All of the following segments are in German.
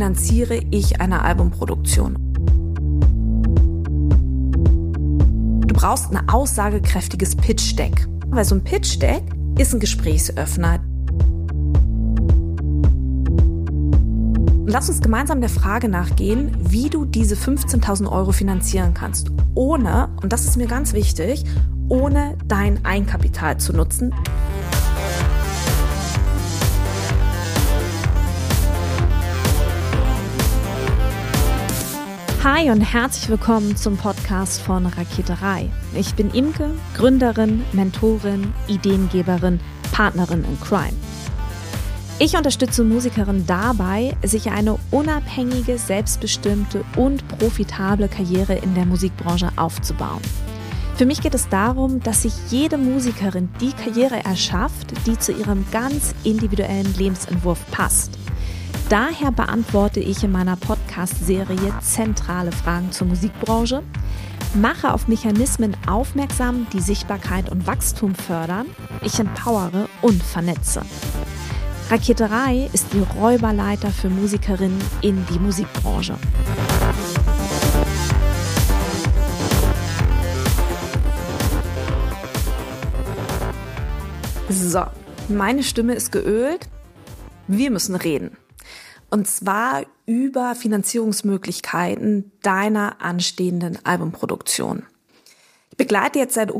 finanziere ich eine Albumproduktion? Du brauchst ein aussagekräftiges Pitch-Deck, weil so ein Pitch-Deck ist ein Gesprächsöffner. Lass uns gemeinsam der Frage nachgehen, wie du diese 15.000 Euro finanzieren kannst, ohne, und das ist mir ganz wichtig, ohne dein Eigenkapital zu nutzen. Hi und herzlich willkommen zum Podcast von Raketerei. Ich bin Imke, Gründerin, Mentorin, Ideengeberin, Partnerin in Crime. Ich unterstütze Musikerinnen dabei, sich eine unabhängige, selbstbestimmte und profitable Karriere in der Musikbranche aufzubauen. Für mich geht es darum, dass sich jede Musikerin die Karriere erschafft, die zu ihrem ganz individuellen Lebensentwurf passt. Daher beantworte ich in meiner Podcast-Serie zentrale Fragen zur Musikbranche, mache auf Mechanismen aufmerksam, die Sichtbarkeit und Wachstum fördern, ich empowere und vernetze. Raketerei ist die Räuberleiter für Musikerinnen in die Musikbranche. So, meine Stimme ist geölt. Wir müssen reden. Und zwar über Finanzierungsmöglichkeiten deiner anstehenden Albumproduktion. Ich begleite jetzt seit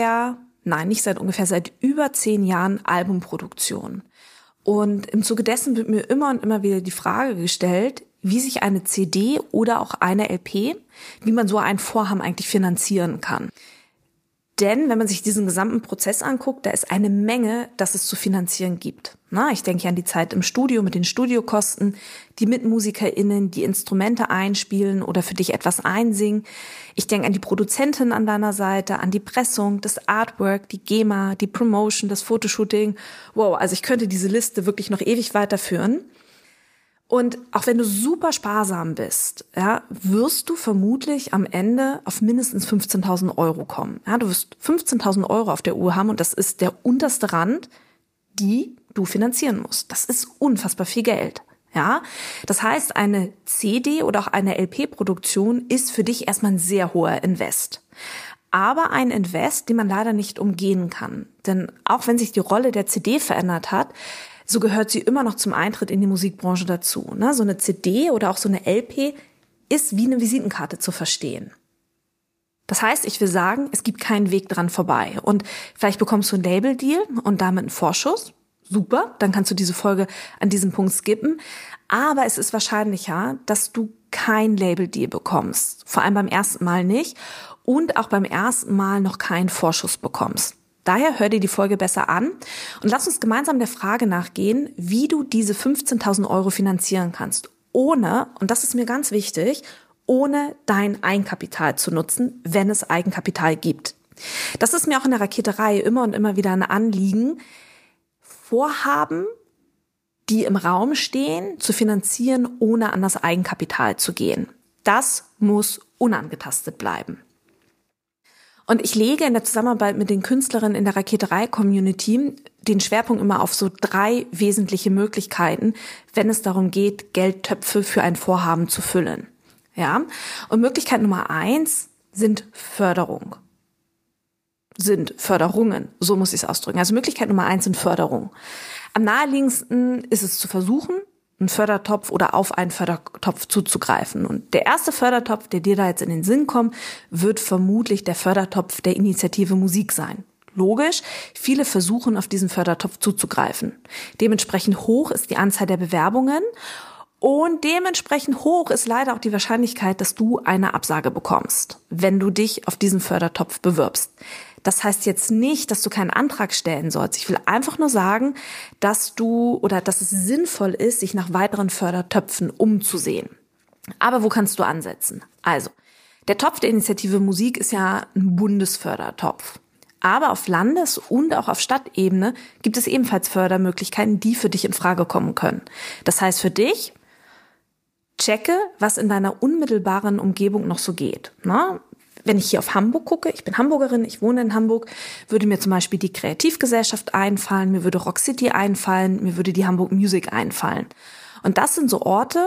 über 10 Jahren Albumproduktion. Und im Zuge dessen wird mir immer und immer wieder die Frage gestellt, wie sich eine CD oder auch eine LP, wie man so ein Vorhaben eigentlich finanzieren kann. Denn wenn man sich diesen gesamten Prozess anguckt, da ist eine Menge, das es zu finanzieren gibt. Ich denke an die Zeit im Studio mit den Studiokosten, die MitmusikerInnen, die Instrumente einspielen oder für dich etwas einsingen. Ich denke an die Produzentin an deiner Seite, an die Pressung, das Artwork, die GEMA, die Promotion, das Fotoshooting. Wow, also ich könnte diese Liste wirklich noch ewig weiterführen. Und auch wenn du super sparsam bist, wirst du vermutlich am Ende auf mindestens 15.000 Euro kommen. Du wirst 15.000 Euro auf der Uhr haben und das ist der unterste Rand, die du finanzieren musst. Das ist unfassbar viel Geld. Das heißt, eine CD oder auch eine LP-Produktion ist für dich erstmal ein sehr hoher Invest. Aber ein Invest, den man leider nicht umgehen kann. Denn auch wenn sich die Rolle der CD verändert hat, so gehört sie immer noch zum Eintritt in die Musikbranche dazu. So eine CD oder auch so eine LP ist wie eine Visitenkarte zu verstehen. Das heißt, ich will sagen, es gibt keinen Weg dran vorbei. Und vielleicht bekommst du einen Label-Deal und damit einen Vorschuss. Super, dann kannst du diese Folge an diesem Punkt skippen. Aber es ist wahrscheinlicher, dass du kein Label-Deal bekommst. Vor allem beim ersten Mal nicht. Und auch beim ersten Mal noch keinen Vorschuss bekommst. Daher hör dir die Folge besser an und lass uns gemeinsam der Frage nachgehen, wie du diese 15.000 Euro finanzieren kannst, ohne, und das ist mir ganz wichtig, ohne dein Eigenkapital zu nutzen, wenn es Eigenkapital gibt. Das ist mir auch in der Raketerei immer und immer wieder ein Anliegen, Vorhaben, die im Raum stehen, zu finanzieren, ohne an das Eigenkapital zu gehen. Das muss unangetastet bleiben. Und ich lege in der Zusammenarbeit mit den Künstlerinnen in der Raketerei-Community den Schwerpunkt immer auf so 3 wesentliche Möglichkeiten, wenn es darum geht, Geldtöpfe für ein Vorhaben zu füllen. Und Möglichkeit Nummer 1 sind Förderungen, so muss ich es ausdrücken. Also Möglichkeit Nummer 1 sind Förderungen. Am naheliegendsten ist es zu versuchen, einen Fördertopf oder auf einen Fördertopf zuzugreifen. Und der erste Fördertopf, der dir da jetzt in den Sinn kommt, wird vermutlich der Fördertopf der Initiative Musik sein. Logisch, viele versuchen, auf diesen Fördertopf zuzugreifen. Dementsprechend hoch ist die Anzahl der Bewerbungen und dementsprechend hoch ist leider auch die Wahrscheinlichkeit, dass du eine Absage bekommst, wenn du dich auf diesen Fördertopf bewirbst. Das heißt jetzt nicht, dass du keinen Antrag stellen sollst. Ich will einfach nur sagen, dass es sinnvoll ist, sich nach weiteren Fördertöpfen umzusehen. Aber wo kannst du ansetzen? Also, der Topf der Initiative Musik ist ja ein Bundesfördertopf. Aber auf Landes- und auch auf Stadtebene gibt es ebenfalls Fördermöglichkeiten, die für dich in Frage kommen können. Das heißt für dich, checke, was in deiner unmittelbaren Umgebung noch so geht. Wenn ich hier auf Hamburg gucke, ich bin Hamburgerin, ich wohne in Hamburg, würde mir zum Beispiel die Kreativgesellschaft einfallen, mir würde Rock City einfallen, mir würde die Hamburg Music einfallen. Und das sind so Orte,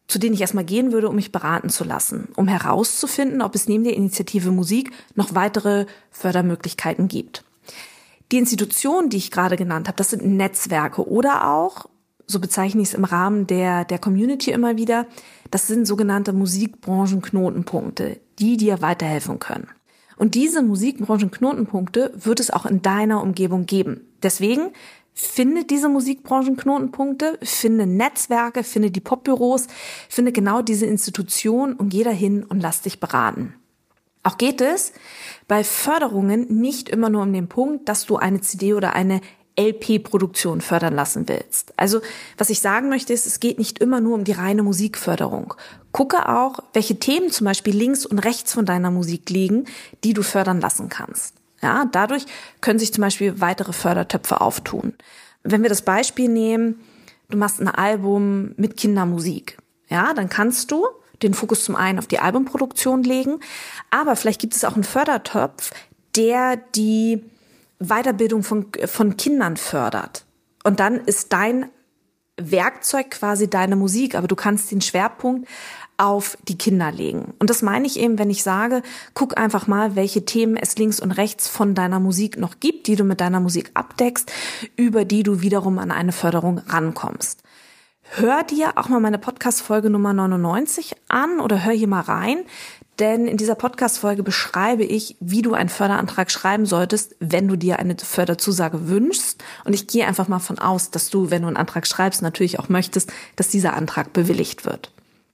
zu denen ich erstmal gehen würde, um mich beraten zu lassen, um herauszufinden, ob es neben der Initiative Musik noch weitere Fördermöglichkeiten gibt. Die Institutionen, die ich gerade genannt habe, das sind Netzwerke oder auch, so bezeichne ich es im Rahmen der Community immer wieder, das sind sogenannte Musikbranchenknotenpunkte, die dir weiterhelfen können. Und diese Musikbranchenknotenpunkte wird es auch in deiner Umgebung geben. Deswegen finde diese Musikbranchenknotenpunkte, finde Netzwerke, finde die Popbüros, finde genau diese Institutionen und geh dahin und lass dich beraten. Auch geht es bei Förderungen nicht immer nur um den Punkt, dass du eine CD oder eine LP-Produktion fördern lassen willst. Also was ich sagen möchte ist, es geht nicht immer nur um die reine Musikförderung. Gucke auch, welche Themen zum Beispiel links und rechts von deiner Musik liegen, die du fördern lassen kannst. Ja, dadurch können sich zum Beispiel weitere Fördertöpfe auftun. Wenn wir das Beispiel nehmen, du machst ein Album mit Kindermusik, ja, dann kannst du den Fokus zum einen auf die Albumproduktion legen, aber vielleicht gibt es auch einen Fördertopf, der die Weiterbildung von Kindern fördert. Und dann ist dein Werkzeug quasi deine Musik, aber du kannst den Schwerpunkt auf die Kinder legen. Und das meine ich eben, wenn ich sage, guck einfach mal, welche Themen es links und rechts von deiner Musik noch gibt, die du mit deiner Musik abdeckst, über die du wiederum an eine Förderung rankommst. Hör dir auch mal meine Podcast-Folge Nummer 99 an oder hör hier mal rein, denn in dieser Podcast-Folge beschreibe ich, wie du einen Förderantrag schreiben solltest, wenn du dir eine Förderzusage wünschst. Und ich gehe einfach mal von aus, dass du, wenn du einen Antrag schreibst, natürlich auch möchtest, dass dieser Antrag bewilligt wird.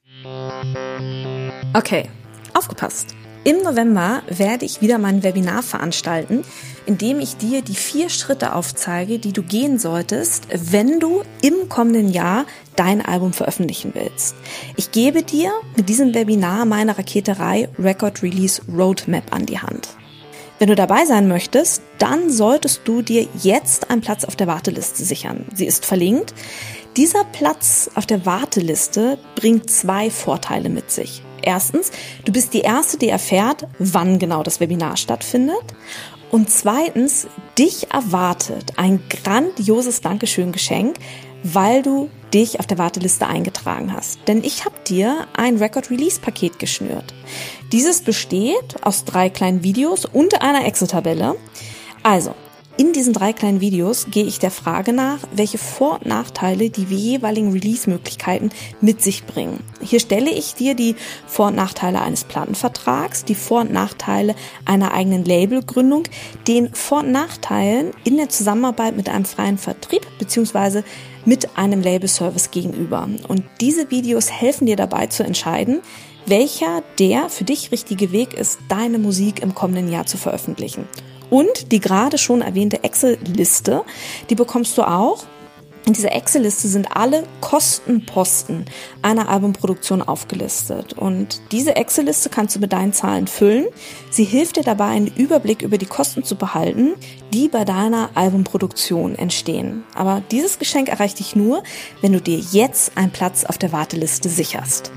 Okay, aufgepasst. Im November werde ich wieder mein Webinar veranstalten, in dem ich dir die 4 Schritte aufzeige, die du gehen solltest, wenn du im kommenden Jahr dein Album veröffentlichen willst. Ich gebe dir mit diesem Webinar meine Raketerei Record Release Roadmap an die Hand. Wenn du dabei sein möchtest, dann solltest du dir jetzt einen Platz auf der Warteliste sichern. Sie ist verlinkt. Dieser Platz auf der Warteliste bringt 2 Vorteile mit sich. Erstens, du bist die Erste, die erfährt, wann genau das Webinar stattfindet. Und zweitens, dich erwartet ein grandioses Dankeschön-Geschenk, weil du dich auf der Warteliste eingetragen hast. Denn ich habe dir ein Record-Release-Paket geschnürt. Dieses besteht aus 3 kleinen Videos und einer Excel-Tabelle. Also, in diesen 3 kleinen Videos gehe ich der Frage nach, welche Vor- und Nachteile die jeweiligen Release-Möglichkeiten mit sich bringen. Hier stelle ich dir die Vor- und Nachteile eines Plattenvertrags, die Vor- und Nachteile einer eigenen Labelgründung, den Vor- und Nachteilen in der Zusammenarbeit mit einem freien Vertrieb bzw. mit einem Labelservice gegenüber. Und diese Videos helfen dir dabei zu entscheiden, welcher der für dich richtige Weg ist, deine Musik im kommenden Jahr zu veröffentlichen. Und die gerade schon erwähnte Excel-Liste, die bekommst du auch. In dieser Excel-Liste sind alle Kostenposten einer Albumproduktion aufgelistet. Und diese Excel-Liste kannst du mit deinen Zahlen füllen. Sie hilft dir dabei, einen Überblick über die Kosten zu behalten, die bei deiner Albumproduktion entstehen. Aber dieses Geschenk erreicht dich nur, wenn du dir jetzt einen Platz auf der Warteliste sicherst.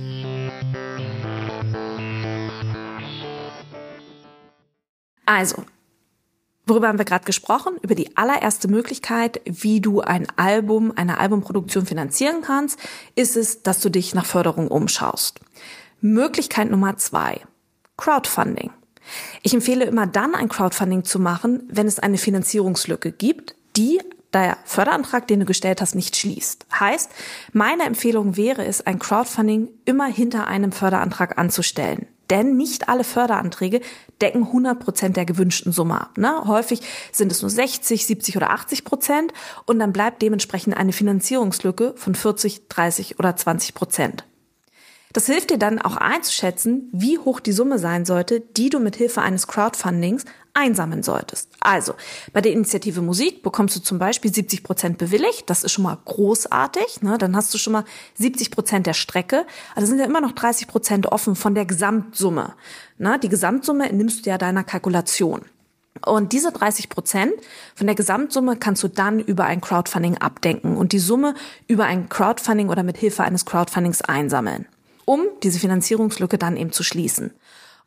Also, worüber haben wir gerade gesprochen? Über die allererste Möglichkeit, wie du eine Albumproduktion finanzieren kannst, ist es, dass du dich nach Förderung umschaust. Möglichkeit Nummer 2, Crowdfunding. Ich empfehle immer dann, ein Crowdfunding zu machen, wenn es eine Finanzierungslücke gibt, die der Förderantrag, den du gestellt hast, nicht schließt. Heißt, meine Empfehlung wäre es, ein Crowdfunding immer hinter einem Förderantrag anzustellen. Denn nicht alle Förderanträge decken 100% der gewünschten Summe ab. Häufig sind es nur 60, 70 oder 80% und dann bleibt dementsprechend eine Finanzierungslücke von 40, 30 oder 20%. Das hilft dir dann auch einzuschätzen, wie hoch die Summe sein sollte, die du mit Hilfe eines Crowdfundings einsammeln solltest. Also, bei der Initiative Musik bekommst du zum Beispiel 70% bewilligt. Das ist schon mal großartig. Dann hast du schon mal 70% der Strecke. Also sind ja immer noch 30% offen von der Gesamtsumme. Die Gesamtsumme nimmst du ja deiner Kalkulation. Und diese 30% von der Gesamtsumme kannst du dann über ein Crowdfunding abdenken und die Summe über ein Crowdfunding oder mit Hilfe eines Crowdfundings einsammeln, um diese Finanzierungslücke dann eben zu schließen.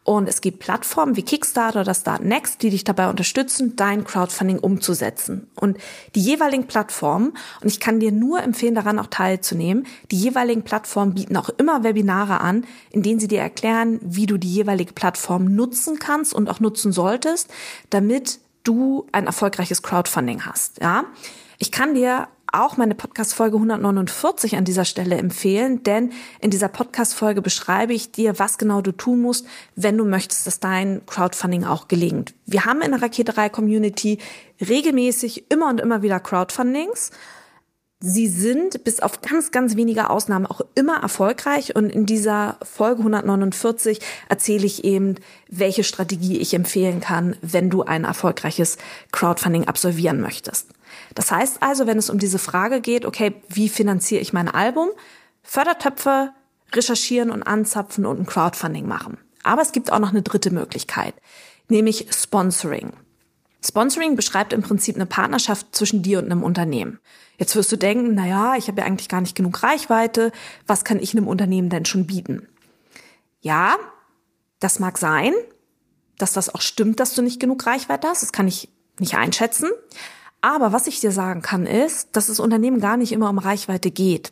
Und es gibt Plattformen wie Kickstarter oder Start Next, die dich dabei unterstützen, dein Crowdfunding umzusetzen. Und die jeweiligen Plattformen, und ich kann dir nur empfehlen, daran auch teilzunehmen, die jeweiligen Plattformen bieten auch immer Webinare an, in denen sie dir erklären, wie du die jeweilige Plattform nutzen kannst und auch nutzen solltest, damit du ein erfolgreiches Crowdfunding hast. Ja, ich kann dir auch meine Podcast-Folge 149 an dieser Stelle empfehlen, denn in dieser Podcast-Folge beschreibe ich dir, was genau du tun musst, wenn du möchtest, dass dein Crowdfunding auch gelingt. Wir haben in der Raketerei-Community regelmäßig immer und immer wieder Crowdfundings. Sie sind bis auf ganz, ganz wenige Ausnahmen auch immer erfolgreich, und in dieser Folge 149 erzähle ich eben, welche Strategie ich empfehlen kann, wenn du ein erfolgreiches Crowdfunding absolvieren möchtest. Das heißt also, wenn es um diese Frage geht, okay, wie finanziere ich mein Album? Fördertöpfe recherchieren und anzapfen und ein Crowdfunding machen. Aber es gibt auch noch eine dritte Möglichkeit, nämlich Sponsoring. Sponsoring beschreibt im Prinzip eine Partnerschaft zwischen dir und einem Unternehmen. Jetzt wirst du denken, naja, ich habe ja eigentlich gar nicht genug Reichweite. Was kann ich einem Unternehmen denn schon bieten? Ja, das mag sein, dass das auch stimmt, dass du nicht genug Reichweite hast. Das kann ich nicht einschätzen. Aber was ich dir sagen kann, ist, dass es Unternehmen gar nicht immer um Reichweite geht.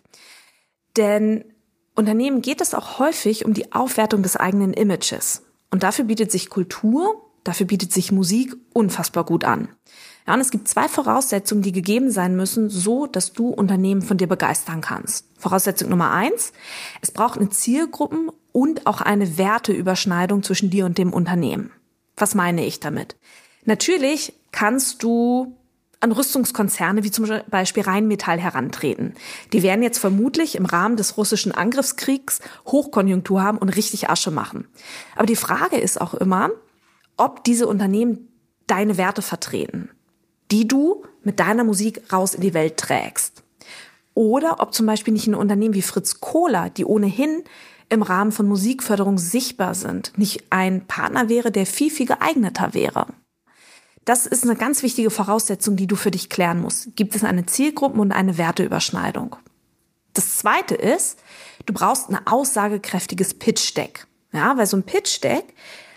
Denn Unternehmen geht es auch häufig um die Aufwertung des eigenen Images. Und dafür bietet sich Kultur, dafür bietet sich Musik unfassbar gut an. Ja, und es gibt 2 Voraussetzungen, die gegeben sein müssen, so dass du Unternehmen von dir begeistern kannst. Voraussetzung Nummer 1, es braucht eine Zielgruppen- und auch eine Werteüberschneidung zwischen dir und dem Unternehmen. Was meine ich damit? Natürlich kannst du an Rüstungskonzerne wie zum Beispiel Rheinmetall herantreten. Die werden jetzt vermutlich im Rahmen des russischen Angriffskriegs Hochkonjunktur haben und richtig Asche machen. Aber die Frage ist auch immer, ob diese Unternehmen deine Werte vertreten, die du mit deiner Musik raus in die Welt trägst. Oder ob zum Beispiel nicht ein Unternehmen wie Fritz Kohler, die ohnehin im Rahmen von Musikförderung sichtbar sind, nicht ein Partner wäre, der viel, viel geeigneter wäre. Das ist eine ganz wichtige Voraussetzung, die du für dich klären musst. Gibt es eine Zielgruppen- und eine Werteüberschneidung? Das Zweite ist, du brauchst ein aussagekräftiges Pitch-Deck. Ja, weil so ein Pitch-Deck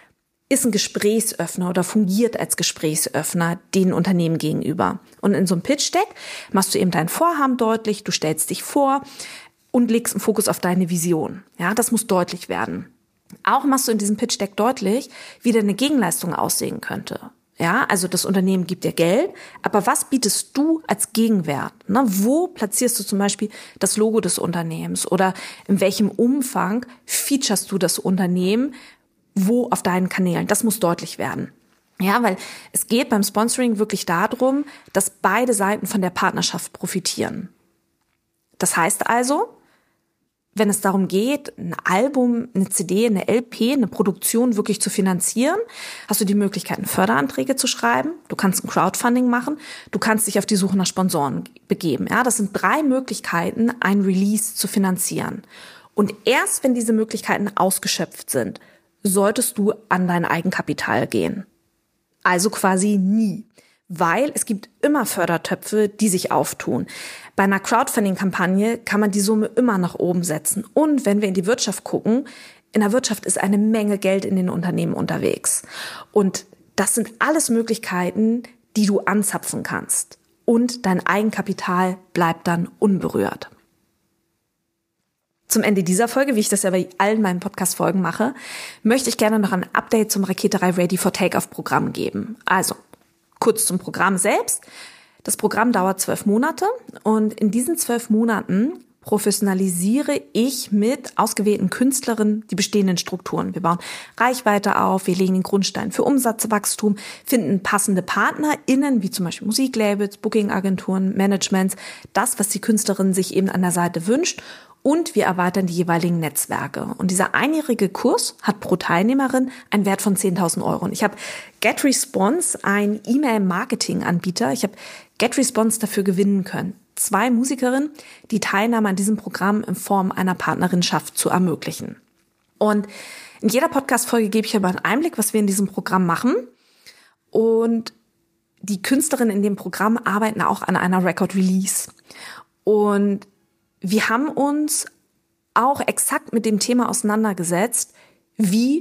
ist ein Gesprächsöffner oder fungiert als Gesprächsöffner den Unternehmen gegenüber. Und in so einem Pitch-Deck machst du eben dein Vorhaben deutlich, du stellst dich vor und legst einen Fokus auf deine Vision. Ja, das muss deutlich werden. Auch machst du in diesem Pitch-Deck deutlich, wie deine Gegenleistung aussehen könnte. Ja, also das Unternehmen gibt dir Geld, aber was bietest du als Gegenwert? Ne, wo platzierst du zum Beispiel das Logo des Unternehmens oder in welchem Umfang featurest du das Unternehmen, wo auf deinen Kanälen? Das muss deutlich werden. Ja, weil es geht beim Sponsoring wirklich darum, dass beide Seiten von der Partnerschaft profitieren. Das heißt also, wenn es darum geht, ein Album, eine CD, eine LP, eine Produktion wirklich zu finanzieren, hast du die Möglichkeit, Förderanträge zu schreiben. Du kannst ein Crowdfunding machen. Du kannst dich auf die Suche nach Sponsoren begeben. Ja, das sind 3 Möglichkeiten, ein Release zu finanzieren. Und erst wenn diese Möglichkeiten ausgeschöpft sind, solltest du an dein Eigenkapital gehen. Also quasi nie. Weil es gibt immer Fördertöpfe, die sich auftun. Bei einer Crowdfunding-Kampagne kann man die Summe immer nach oben setzen. Und wenn wir in die Wirtschaft gucken, in der Wirtschaft ist eine Menge Geld in den Unternehmen unterwegs. Und das sind alles Möglichkeiten, die du anzapfen kannst. Und dein Eigenkapital bleibt dann unberührt. Zum Ende dieser Folge, wie ich das ja bei allen meinen Podcast-Folgen mache, möchte ich gerne noch ein Update zum Raketerei Ready for Takeoff-Programm geben. Also, kurz zum Programm selbst. Das Programm dauert 12 Monate und in diesen 12 Monaten professionalisiere ich mit ausgewählten Künstlerinnen die bestehenden Strukturen. Wir bauen Reichweite auf, wir legen den Grundstein für Umsatzwachstum, finden passende PartnerInnen, wie zum Beispiel Musiklabels, Bookingagenturen, Managements, das, was die Künstlerin sich eben an der Seite wünscht. Und wir erweitern die jeweiligen Netzwerke. Und dieser einjährige Kurs hat pro Teilnehmerin einen Wert von 10.000 Euro. Und ich habe GetResponse, ein E-Mail-Marketing-Anbieter, ich habe GetResponse dafür gewinnen können. 2 Musikerinnen, die Teilnahme an diesem Programm in Form einer Partnerinschaft zu ermöglichen. Und in jeder Podcast-Folge gebe ich aber einen Einblick, was wir in diesem Programm machen. Und die Künstlerinnen in dem Programm arbeiten auch an einer Record-Release. Und wir haben uns auch exakt mit dem Thema auseinandergesetzt, wie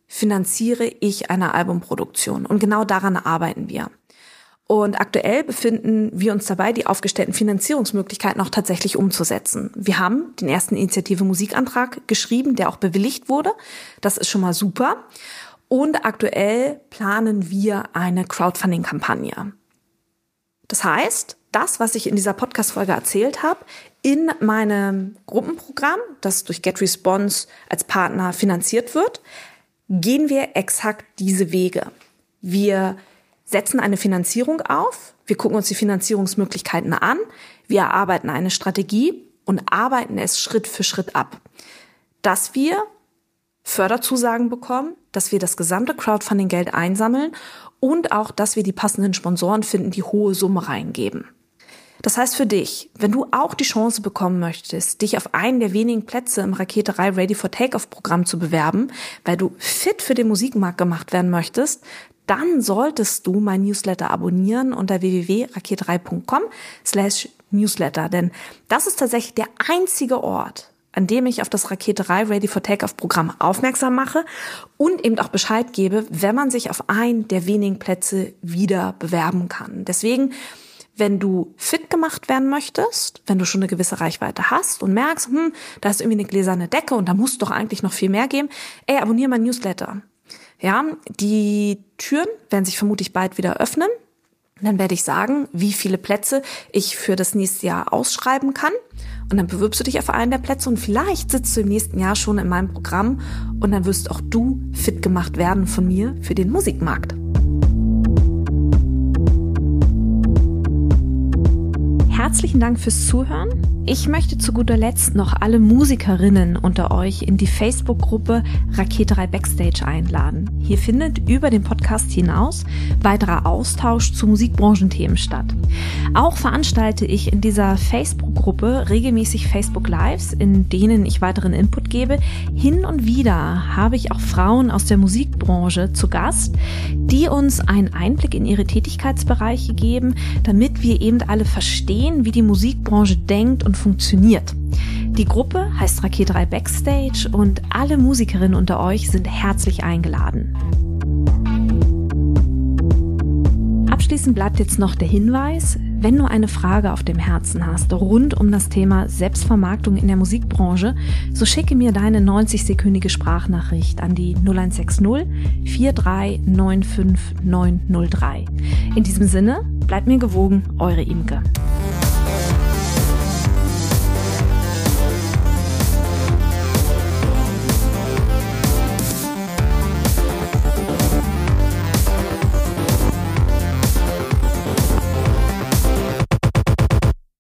finanziere ich eine Albumproduktion? Und genau daran arbeiten wir. Und aktuell befinden wir uns dabei, die aufgestellten Finanzierungsmöglichkeiten auch tatsächlich umzusetzen. Wir haben den ersten Initiative-Musikantrag geschrieben, der auch bewilligt wurde. Das ist schon mal super. Und aktuell planen wir eine Crowdfunding-Kampagne. Das heißt, das, was ich in dieser Podcast-Folge erzählt habe, in meinem Gruppenprogramm, das durch GetResponse als Partner finanziert wird, gehen wir exakt diese Wege. Wir setzen eine Finanzierung auf, wir gucken uns die Finanzierungsmöglichkeiten an, wir erarbeiten eine Strategie und arbeiten es Schritt für Schritt ab, dass wir Förderzusagen bekommen, dass wir das gesamte Crowdfunding-Geld einsammeln und auch, dass wir die passenden Sponsoren finden, die hohe Summe reingeben. Das heißt für dich, wenn du auch die Chance bekommen möchtest, dich auf einen der wenigen Plätze im Raketerei Ready for Takeoff-Programm zu bewerben, weil du fit für den Musikmarkt gemacht werden möchtest, dann solltest du mein Newsletter abonnieren unter www.raketerei.com/Newsletter. Denn das ist tatsächlich der einzige Ort, an dem ich auf das Raketerei Ready for Takeoff-Programm aufmerksam mache und eben auch Bescheid gebe, wenn man sich auf einen der wenigen Plätze wieder bewerben kann. Deswegen, wenn du fit gemacht werden möchtest, wenn du schon eine gewisse Reichweite hast und merkst, da ist irgendwie eine gläserne Decke und da muss doch eigentlich noch viel mehr geben, abonniere mein Newsletter. Ja, die Türen werden sich vermutlich bald wieder öffnen. Dann werde ich sagen, wie viele Plätze ich für das nächste Jahr ausschreiben kann. Und dann bewirbst du dich auf einen der Plätze und vielleicht sitzt du im nächsten Jahr schon in meinem Programm und dann wirst auch du fit gemacht werden von mir für den Musikmarkt. Herzlichen Dank fürs Zuhören. Ich möchte zu guter Letzt noch alle Musikerinnen unter euch in die Facebook-Gruppe Raketerei Backstage einladen. Hier findet über den Podcast hinaus weiterer Austausch zu Musikbranchenthemen statt. Auch veranstalte ich in dieser Facebook-Gruppe regelmäßig Facebook-Lives, in denen ich weiteren Input gebe. Hin und wieder habe ich auch Frauen aus der Musikbranche zu Gast, die uns einen Einblick in ihre Tätigkeitsbereiche geben, damit wir eben alle verstehen, wie die Musikbranche denkt und funktioniert. Die Gruppe heißt Raketerei Backstage und alle Musikerinnen unter euch sind herzlich eingeladen. Abschließend bleibt jetzt noch der Hinweis, wenn du eine Frage auf dem Herzen hast rund um das Thema Selbstvermarktung in der Musikbranche, so schicke mir deine 90-sekündige Sprachnachricht an die 0160 4395903. In diesem Sinne, bleibt mir gewogen, eure Imke.